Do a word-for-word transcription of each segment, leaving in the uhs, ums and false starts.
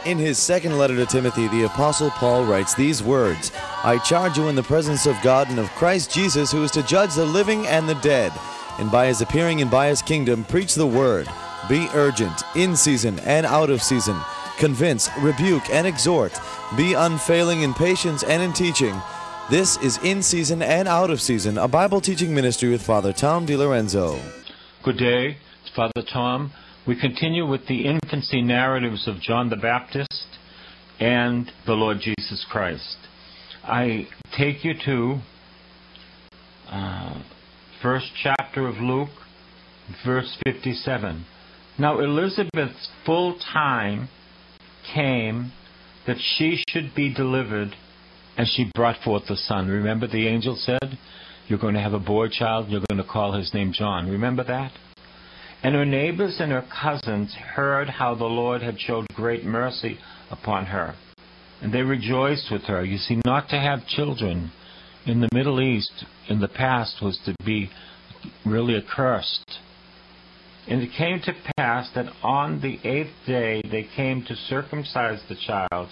In his second letter to Timothy, the Apostle Paul writes these words, "I charge you in the presence of God and of Christ Jesus, who is to judge the living and the dead, and by his appearing and by his kingdom, preach the word. Be urgent, in season and out of season. Convince, rebuke, and exhort. Be unfailing in patience and in teaching." This is In Season and Out of Season, a Bible teaching ministry with Father Tom DiLorenzo. Good day, it's Father Tom. We continue with the infancy narratives of John the Baptist and the Lord Jesus Christ. I take you to uh, first chapter of Luke, verse fifty-seven. Now Elizabeth's full time came that she should be delivered, and she brought forth a son. Remember the angel said, "You're going to have a boy child, you're going to call his name John." Remember that? And her neighbors and her cousins heard how the Lord had showed great mercy upon her, and they rejoiced with her. You see, not to have children in the Middle East in the past was to be really accursed. And it came to pass that on the eighth day they came to circumcise the child,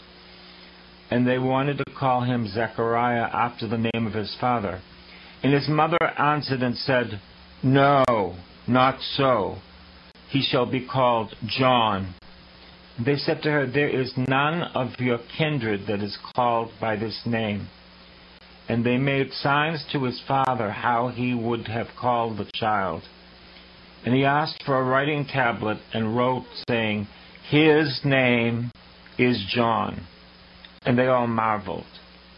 and they wanted to call him Zechariah after the name of his father. And his mother answered and said, "No, not so. He shall be called John." They said to her, "There is none of your kindred that is called by this name." And they made signs to his father how he would have called the child. And he asked for a writing tablet and wrote, saying, "His name is John." And they all marveled.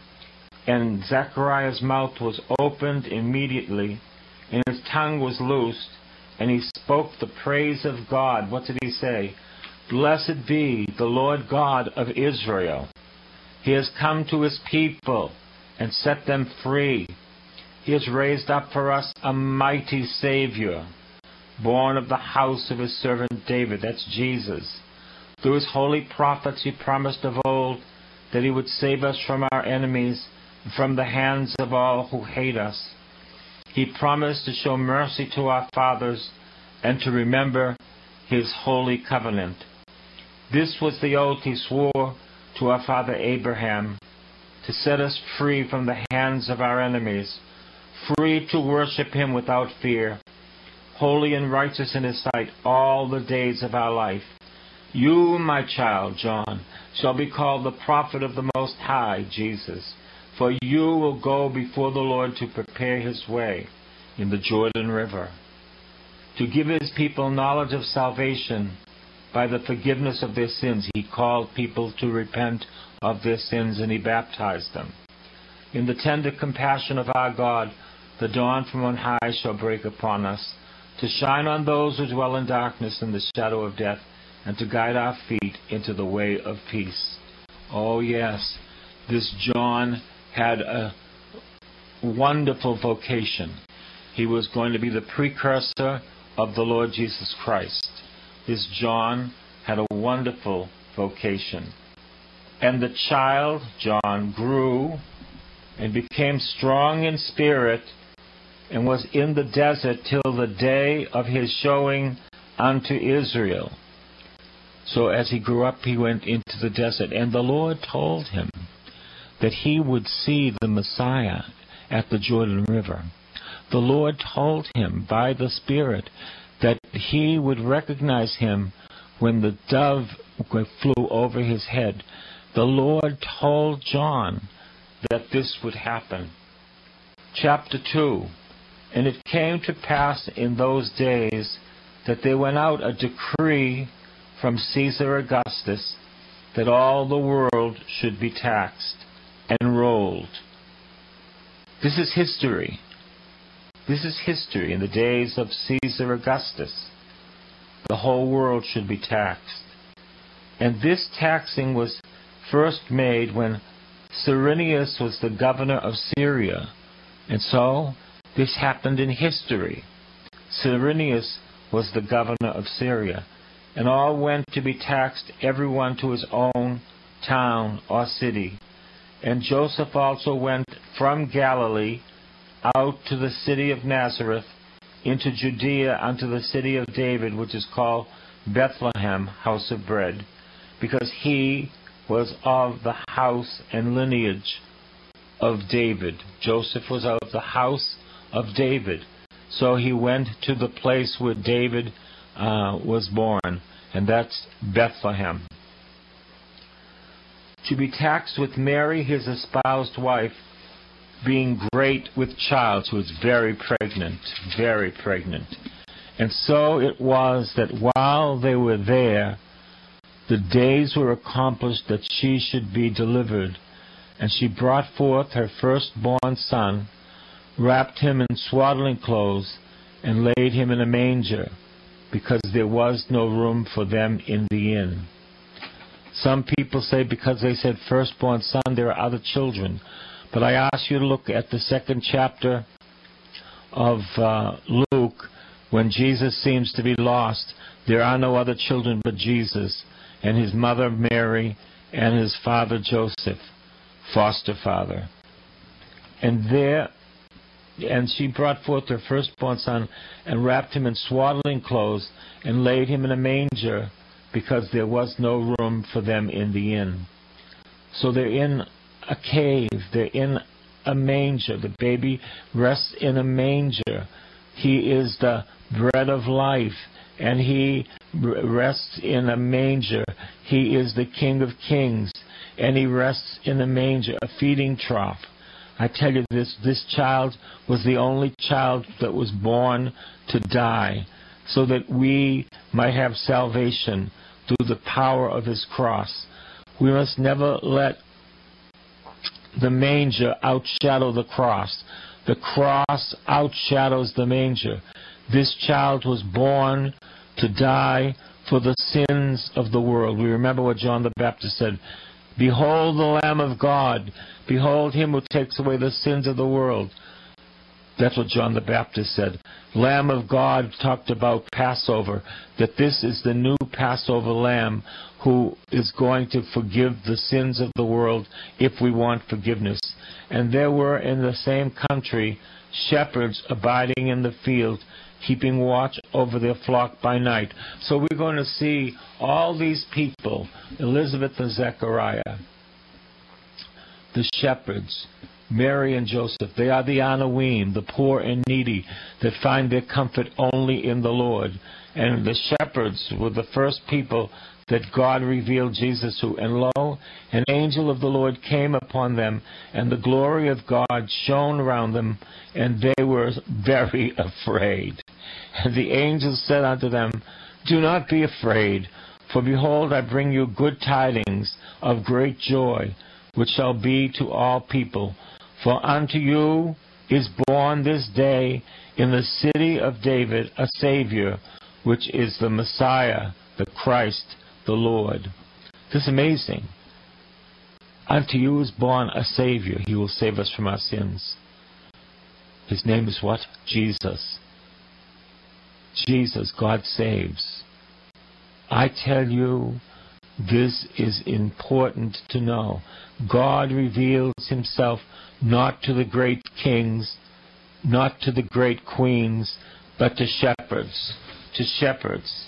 And Zechariah's mouth was opened immediately, and his tongue was loosed, and he spoke the praise of God. What did he say? "Blessed be the Lord God of Israel. He has come to his people and set them free. He has raised up for us a mighty Savior, born of the house of his servant David." That's Jesus. "Through his holy prophets he promised of old that he would save us from our enemies and from the hands of all who hate us. He promised to show mercy to our fathers and to remember his holy covenant. This was the oath he swore to our father Abraham, to set us free from the hands of our enemies, free to worship him without fear, holy and righteous in his sight all the days of our life. You, my child, John, shall be called the prophet of the Most High, Jesus, for you will go before the Lord to prepare his way in the Jordan River, to give his people knowledge of salvation by the forgiveness of their sins." He called people to repent of their sins, and he baptized them. "In the tender compassion of our God, the dawn from on high shall break upon us, to shine on those who dwell in darkness and the shadow of death, and to guide our feet into the way of peace." Oh yes, this John had a wonderful vocation. He was going to be the precursor of the Lord Jesus Christ. This John had a wonderful vocation. And the child, John, grew and became strong in spirit and was in the desert till the day of his showing unto Israel. So as he grew up, he went into the desert. And the Lord told him that he would see the Messiah at the Jordan River. The Lord told him by the Spirit that he would recognize him when the dove flew over his head. The Lord told John that this would happen. Chapter two. And it came to pass in those days that there went out a decree from Caesar Augustus that all the world should be taxed, enrolled. This is history. This is history in the days of Caesar Augustus. The whole world should be taxed. And this taxing was first made when Cyrenius was the governor of Syria. And so this happened in history. Cyrenius was the governor of Syria. And all went to be taxed, everyone to his own town or city. And Joseph also went from Galilee out to the city of Nazareth, into Judea unto the city of David, which is called Bethlehem, house of bread, because he was of the house and lineage of David. Joseph was of the house of David. So he went to the place where David uh, was born, and that's Bethlehem. To be taxed with Mary, his espoused wife, being great with child. She was very pregnant, very pregnant. And so it was that while they were there, the days were accomplished that she should be delivered. And she brought forth her firstborn son, wrapped him in swaddling clothes, and laid him in a manger, because there was no room for them in the inn. Some people say because they said firstborn son, there are other children. But I ask you to look at the second chapter of uh, Luke, when Jesus seems to be lost. There are no other children but Jesus and his mother Mary and his father Joseph, foster father. And there, and she brought forth her firstborn son and wrapped him in swaddling clothes and laid him in a manger, because there was no room for them in the inn. So they're in a cave, they're in a manger. The baby rests in a manger. He is the bread of life, and he rests in a manger. He is the King of Kings, and he rests in a manger, a feeding trough. I tell you this, this child was the only child that was born to die, so that we might have salvation through the power of his cross. We must never let the manger outshadow the cross. The cross outshadows the manger. This child was born to die for the sins of the world. We remember what John the Baptist said, "Behold the Lamb of God. Behold him who takes away the sins of the world." That's what John the Baptist said. Lamb of God talked about Passover, that this is the new Passover Lamb who is going to forgive the sins of the world if we want forgiveness. And there were in the same country shepherds abiding in the field, keeping watch over their flock by night. So we're going to see all these people, Elizabeth and Zechariah, the shepherds, Mary and Joseph. They are the Anawim, the poor and needy, that find their comfort only in the Lord. And the shepherds were the first people that God revealed Jesus to. And lo, an angel of the Lord came upon them, and the glory of God shone around them, and they were very afraid. And the angel said unto them, "Do not be afraid, for behold, I bring you good tidings of great joy, which shall be to all people. For unto you is born this day in the city of David a Savior, which is the Messiah, the Christ, the Lord." This is amazing. Unto you is born a Savior. He will save us from our sins. His name is what? Jesus. Jesus, God saves. I tell you, this is important to know. God reveals himself not to the great kings, not to the great queens, but to shepherds, to shepherds.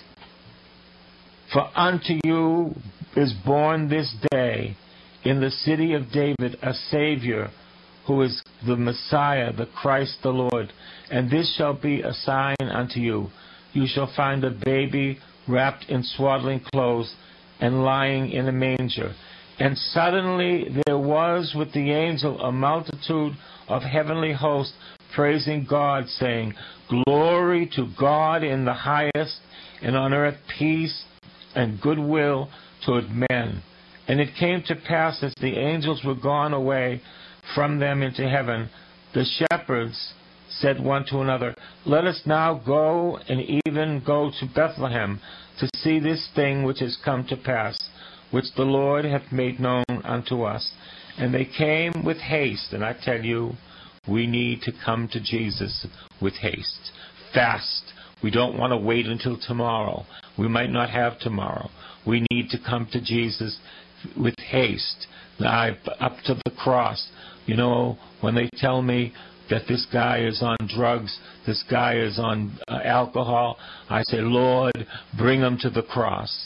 For unto you is born this day in the city of David a Savior, who is the Messiah, the Christ the Lord. And this shall be a sign unto you. You shall find a baby wrapped in swaddling clothes and lying in a manger. And suddenly there was with the angel a multitude of heavenly hosts praising God, saying, "Glory to God in the highest, and on earth peace and goodwill toward men." And it came to pass, as the angels were gone away from them into heaven, the shepherds said one to another, "Let us now go and even go to Bethlehem to see this thing which is come to pass, which the Lord hath made known unto us." And they came with haste. And I tell you, we need to come to Jesus with haste. Fast. We don't want to wait until tomorrow. We might not have tomorrow. We need to come to Jesus with haste. Now, up to the cross. You know, when they tell me that this guy is on drugs, this guy is on uh, alcohol, I say, Lord, bring him to the cross.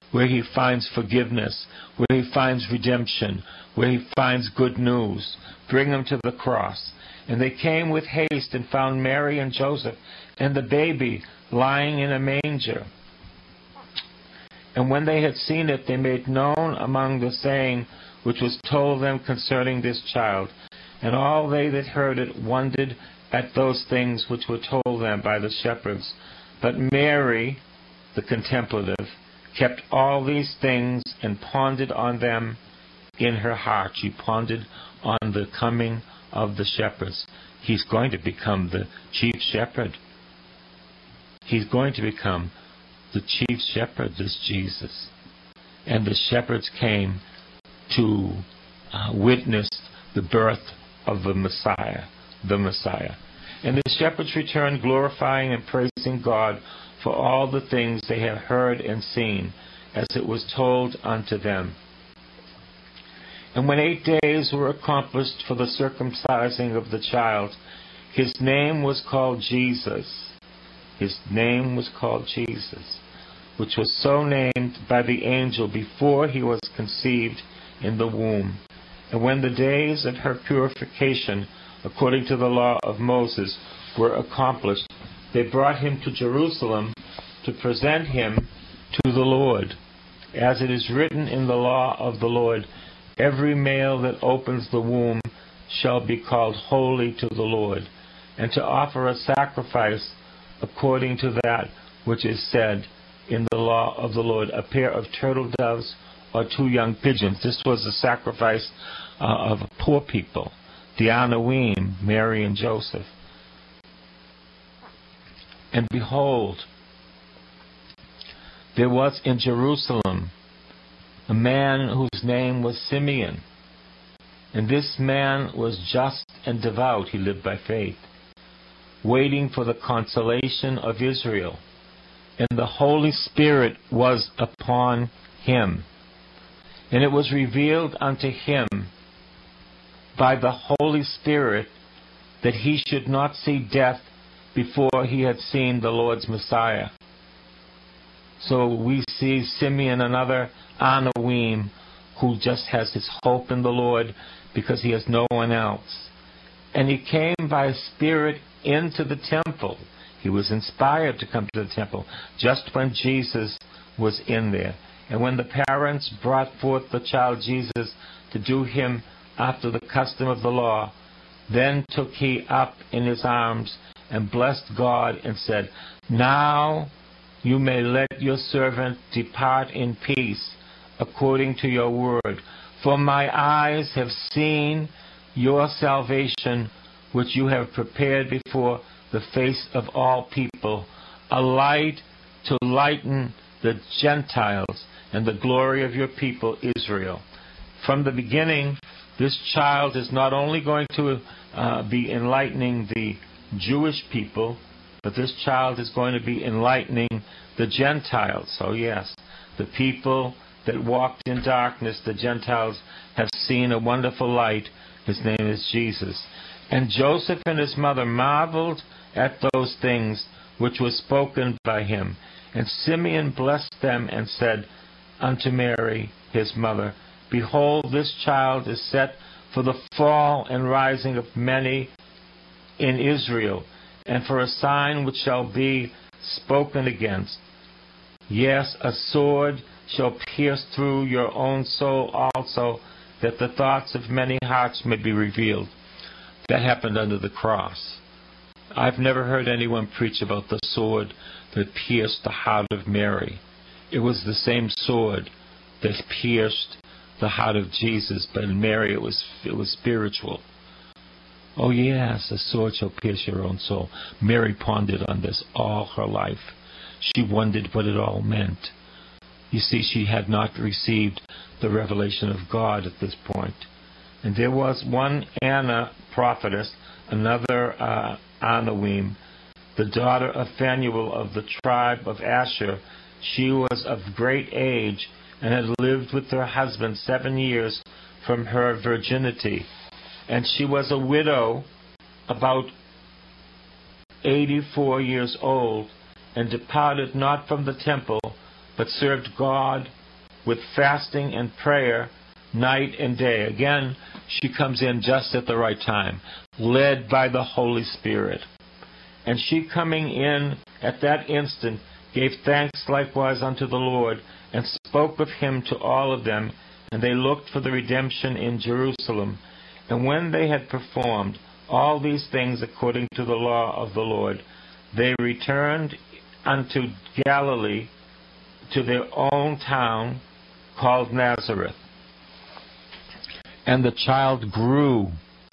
where he finds forgiveness, where he finds redemption, where he finds good news. Bring him to the cross. And they came with haste and found Mary and Joseph and the baby lying in a manger. And when they had seen it, they made known among the saying which was told them concerning this child. And all they that heard it wondered at those things which were told them by the shepherds. But Mary, the contemplative, kept all these things and pondered on them in her heart. She pondered on the coming of the shepherds. He's going to become the chief shepherd. He's going to become the chief shepherd, this Jesus. And the shepherds came to uh, witness the birth of the Messiah, the Messiah. And the shepherds returned, glorifying and praising God for all the things they had heard and seen, as it was told unto them. And when eight days were accomplished for the circumcising of the child, his name was called Jesus. His name was called Jesus, which was so named by the angel before he was conceived in the womb. And when the days of her purification, according to the law of Moses, were accomplished, they brought him to Jerusalem to present him to the Lord. As it is written in the law of the Lord, every male that opens the womb shall be called holy to the Lord, and to offer a sacrifice according to that which is said in the law of the Lord, a pair of turtle doves or two young pigeons. This was the sacrifice uh, of poor people, the Anawim, Mary and Joseph. And behold, there was in Jerusalem a man whose name was Simeon. And this man was just and devout. He lived by faith, waiting for the consolation of Israel. And the Holy Spirit was upon him. And it was revealed unto him by the Holy Spirit that he should not see death before he had seen the Lord's Messiah. So we see Simeon, another Anawim, who just has his hope in the Lord because he has no one else. And he came by Spirit into the temple. He was inspired to come to the temple just when Jesus was in there. And when the parents brought forth the child Jesus to do him after the custom of the law, then took he up in his arms and blessed God and said, Now you may let your servant depart in peace according to your word. For my eyes have seen your salvation, which you have prepared before the face of all people, a light to lighten the Gentiles and the glory of your people Israel. From the beginning, this child is not only going to uh, be enlightening the Jewish people, but this child is going to be enlightening the Gentiles. Oh yes, the people that walked in darkness, the Gentiles have seen a wonderful light. His name is Jesus. And Joseph and his mother marveled at those things which were spoken by him. And Simeon blessed them and said unto Mary, his mother, Behold, this child is set for the fall and rising of many in Israel, and for a sign which shall be spoken against. Yes, a sword shall pierce through your own soul also, that the thoughts of many hearts may be revealed. That happened under the cross. I've never heard anyone preach about the sword that pierced the heart of Mary. It was the same sword that pierced the heart of Jesus, but in Mary it was it was spiritual. Oh yes, a sword shall pierce your own soul. Mary pondered on this all her life. She wondered what it all meant. You see, she had not received the revelation of God at this point. And there was one Anna prophetess, another uh, Anawim, the daughter of Phanuel of the tribe of Asher. She was of great age and had lived with her husband seven years from her virginity. And she was a widow, about eighty-four years old, and departed not from the temple, but served God with fasting and prayer night and day. Again, she comes in just at the right time, led by the Holy Spirit. And she coming in at that instant gave thanks likewise unto the Lord, and spoke of him to all of them, and they looked for the redemption in Jerusalem. And when they had performed all these things according to the law of the Lord, they returned unto Galilee, to their own town called Nazareth. And the child grew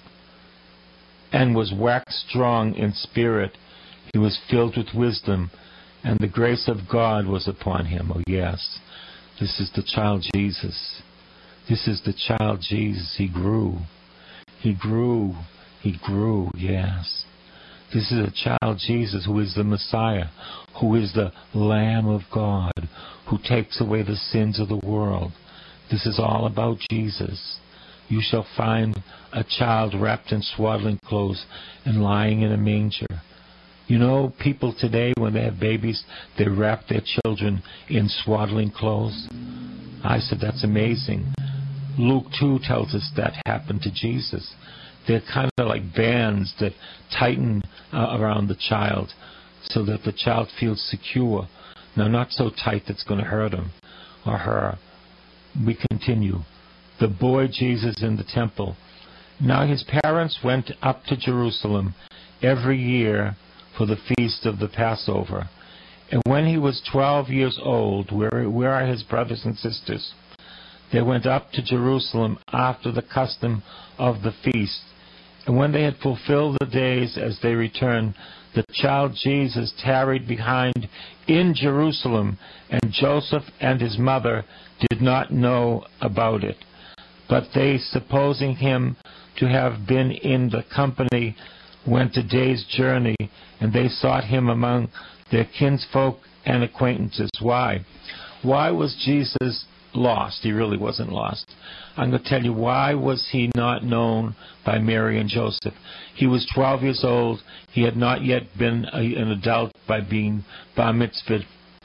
and was waxed strong in spirit. He was filled with wisdom, and the grace of God was upon him. Oh yes, this is the child Jesus. This is the child Jesus. He grew. He grew. He grew, yes. This is a child Jesus who is the Messiah, who is the Lamb of God, who takes away the sins of the world. This is all about Jesus. You shall find a child wrapped in swaddling clothes and lying in a manger. You know, people today, when they have babies, they wrap their children in swaddling clothes. I said, that's amazing. Luke two tells us that happened to Jesus. They're kind of like bands that tighten uh, around the child so that the child feels secure. Now, not so tight that's going to hurt him or her. We continue. The boy Jesus in the temple. Now his parents went up to Jerusalem every year for the feast of the Passover. And when he was twelve years old, where, where are his brothers and sisters? They went up to Jerusalem after the custom of the feast. And when they had fulfilled the days as they returned, the child Jesus tarried behind in Jerusalem, and Joseph and his mother did not know about it. But they, supposing him to have been in the company, went a day's journey, and they sought him among their kinsfolk and acquaintances. Why? Why was Jesus lost? He really wasn't lost. I'm going to tell you, why was he not known by Mary and Joseph? He was twelve years old. He had not yet been a, an adult by being bar mitzvahed.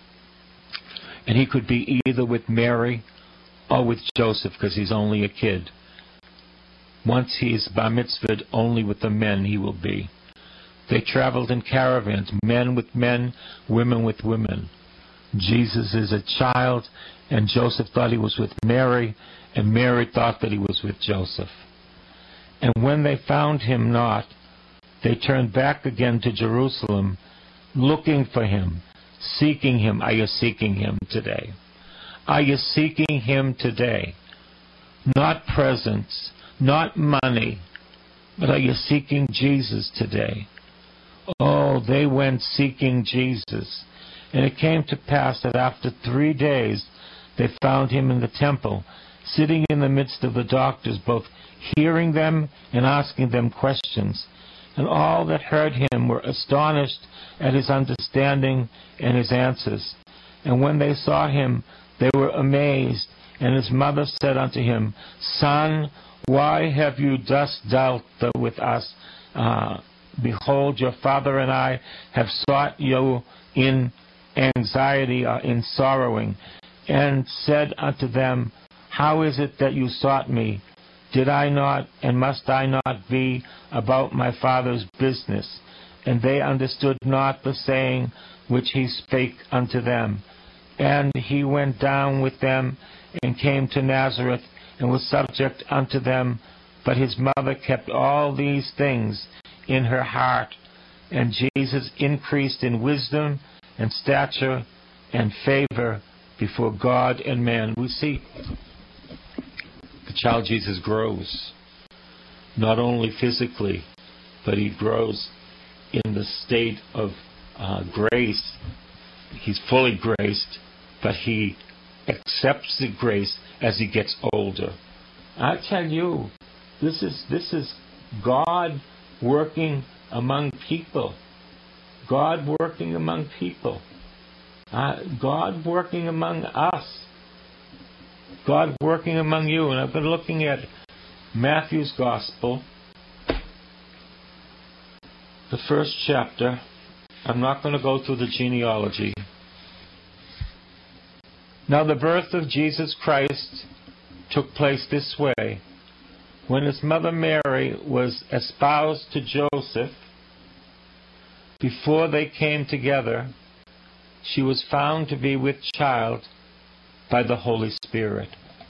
And he could be either with Mary or with Joseph, because he's only a kid. Once he's bar mitzvahed, only with the men he will be. They traveled in caravans, men with men, women with women. Jesus is a child, and Joseph thought he was with Mary, and Mary thought that he was with Joseph. And when they found him not, they turned back again to Jerusalem, looking for him, seeking him. Are you seeking him today? Are you seeking him today? Not presents, not money, but are you seeking Jesus today? Oh, they went seeking Jesus. And it came to pass that after three days they found him in the temple, sitting in the midst of the doctors, both hearing them and asking them questions. And all that heard him were astonished at his understanding and his answers. And when they saw him, they were amazed. And his mother said unto him, Son, why have you thus dealt with us? Uh, behold, your father and I have sought you in anxiety or in sorrowing, and said unto them, How is it that you sought me? Did I not, and must I not be about my father's business? And they understood not the saying which he spake unto them. And he went down with them, and came to Nazareth, and was subject unto them. But his mother kept all these things in her heart. And Jesus increased in wisdom and stature and favor before God and man. We see the child Jesus grows, not only physically, but he grows in the state of uh, grace. He's fully graced, but he accepts the grace as he gets older. I tell you, this is this is God working among people. God working among people. Uh, God working among us. God working among you. And I've been looking at Matthew's Gospel, the first chapter. I'm not going to go through the genealogy. Now the birth of Jesus Christ took place this way. When his mother Mary was espoused to Joseph, before they came together, she was found to be with child by the Holy Spirit.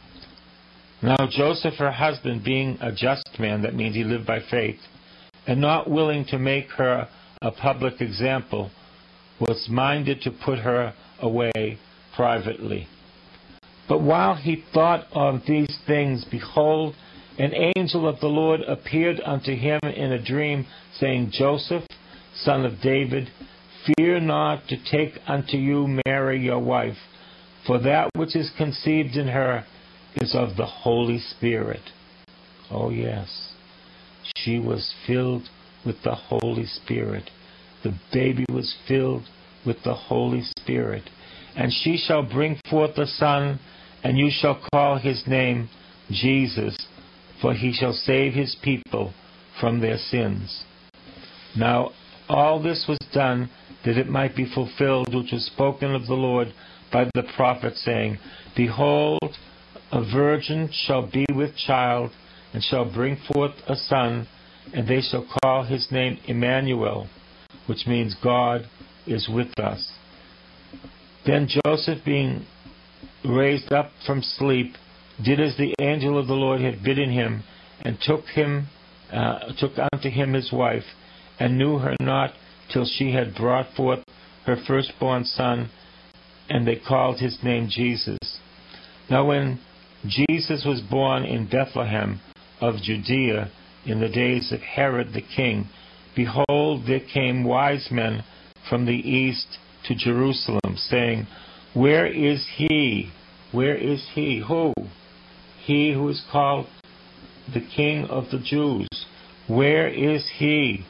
Now Joseph, her husband, being a just man, that means he lived by faith, and not willing to make her a public example, was minded to put her away privately. But while he thought on these things, behold, an angel of the Lord appeared unto him in a dream, saying, Joseph, son of David, fear not to take unto you Mary your wife, for that which is conceived in her is of the Holy Spirit. Oh yes, she was filled with the Holy Spirit. The baby was filled with the Holy Spirit. And she shall bring forth a son, and you shall call his name Jesus, for he shall save his people from their sins. Now all this was done that it might be fulfilled which was spoken of the Lord by the prophet, saying, Behold, a virgin shall be with child, and shall bring forth a son, and they shall call his name Emmanuel, which means God is with us. Then Joseph, being raised up from sleep, did as the angel of the Lord had bidden him, and took him, uh, took unto him his wife, and knew her not till she had brought forth her firstborn son, and they called his name Jesus. Now when Jesus was born in Bethlehem of Judea in the days of Herod the king, behold, there came wise men from the east to Jerusalem, saying, Where is he? Where is he? Who? He who is called the King of the Jews. Where is he?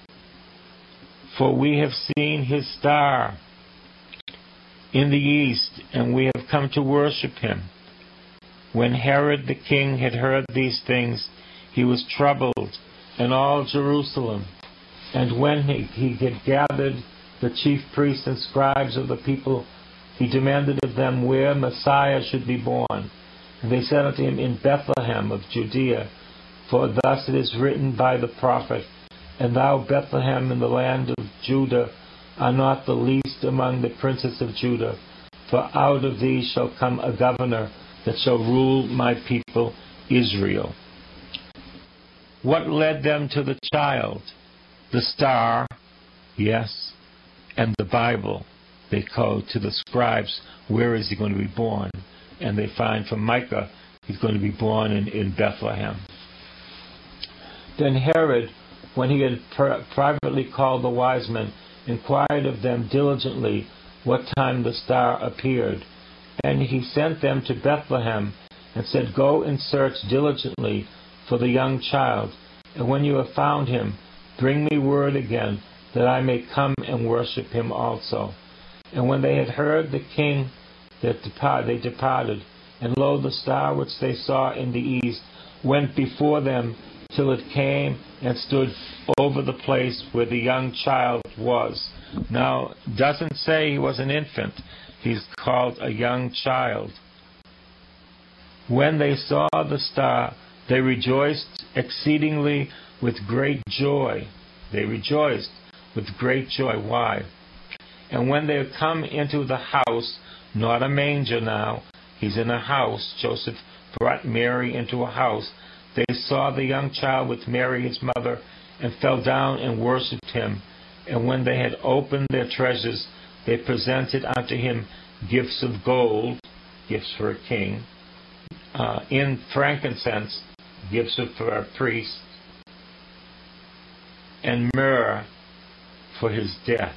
For we have seen his star in the east, and we have come to worship him. When Herod the king had heard these things, he was troubled, and all Jerusalem. And when he, he had gathered the chief priests and scribes of the people, he demanded of them where Messiah should be born. And they said unto him, In Bethlehem of Judea, for thus it is written by the prophet, And thou, Bethlehem, in the land of Judah, are not the least among the princes of Judah, for out of thee shall come a governor that shall rule my people Israel. What led them to the child? The star, yes, and the Bible. They call to the scribes, where is he going to be born? And they find from Micah, he's going to be born in, in Bethlehem. Then Herod, when he had pri- privately called the wise men, inquired of them diligently what time the star appeared. And he sent them to Bethlehem, and said, Go and search diligently for the young child, and when you have found him, bring me word again, that I may come and worship him also. And when they had heard the king, that depart, they departed, and lo, the star which they saw in the east went before them till it came and stood over the place where the young child was. Now, it doesn't say he was an infant. He's called a young child. When they saw the star, they rejoiced exceedingly with great joy. They rejoiced with great joy. Why? And when they had come into the house, not a manger now, he's in a house. Joseph brought Mary into a house. They saw the young child with Mary his mother, and fell down and worshipped him. And when they had opened their treasures, they presented unto him gifts of gold, gifts for a king, uh, in frankincense, gifts for a priest, and myrrh for his death.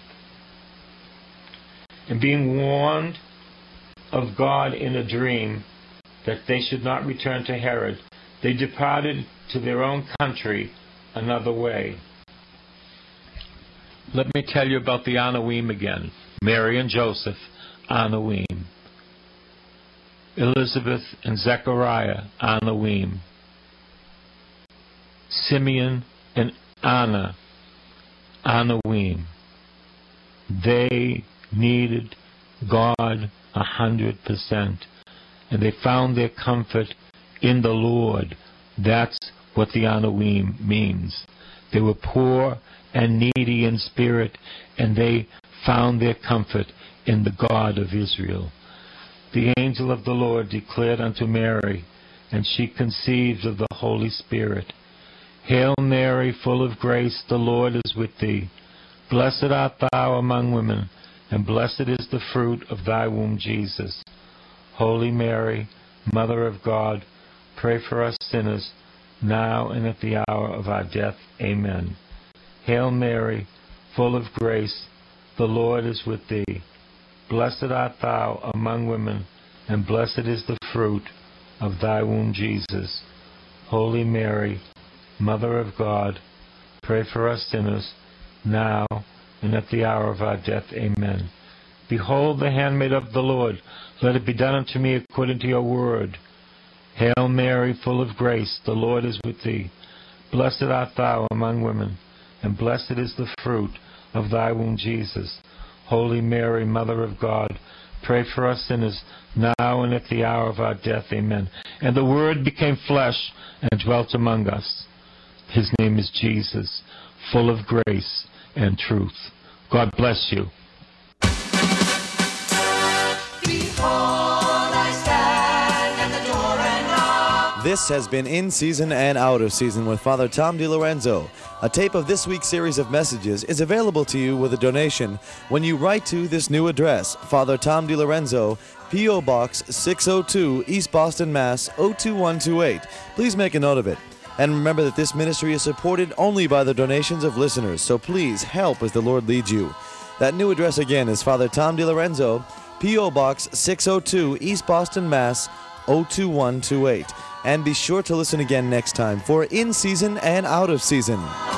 And being warned of God in a dream that they should not return to Herod, they departed to their own country another way. Let me tell you about the Anoim again. Mary and Joseph, Anoim. Elizabeth and Zechariah, Anoim. Simeon and Anna, Anoim. They needed God a hundred percent. and they found their comfort in the Lord. That's what the Anoim means. They were poor and needy in spirit, and they found their comfort in the God of Israel. The angel of the Lord declared unto Mary, and she conceived of the Holy Spirit. Hail Mary, full of grace, the Lord is with thee. Blessed art thou among women, and blessed is the fruit of thy womb, Jesus. Holy Mary, Mother of God, pray for us sinners, now and at the hour of our death. Amen. Hail Mary, full of grace, the Lord is with thee. Blessed art thou among women, and blessed is the fruit of thy womb, Jesus. Holy Mary, Mother of God, pray for us sinners, now and at the hour of our death. Amen. Behold the handmaid of the Lord, let it be done unto me according to your word. Hail Mary, full of grace, the Lord is with thee. Blessed art thou among women, and blessed is the fruit of thy womb, Jesus. Holy Mary, Mother of God, pray for us sinners, now and at the hour of our death. Amen. And the Word became flesh and dwelt among us. His name is Jesus, full of grace and truth. God bless you. This has been In Season and Out of Season with Father Tom DiLorenzo. A tape of this week's series of messages is available to you with a donation when you write to this new address, Father Tom DiLorenzo, P O. Box six oh two, East Boston, Mass. oh two one two eight. Please make a note of it. And remember that this ministry is supported only by the donations of listeners, so please help as the Lord leads you. That new address again is Father Tom DiLorenzo, P O. Box six oh two, East Boston, Mass. oh two one two eight. And be sure to listen again next time for In Season and Out of Season.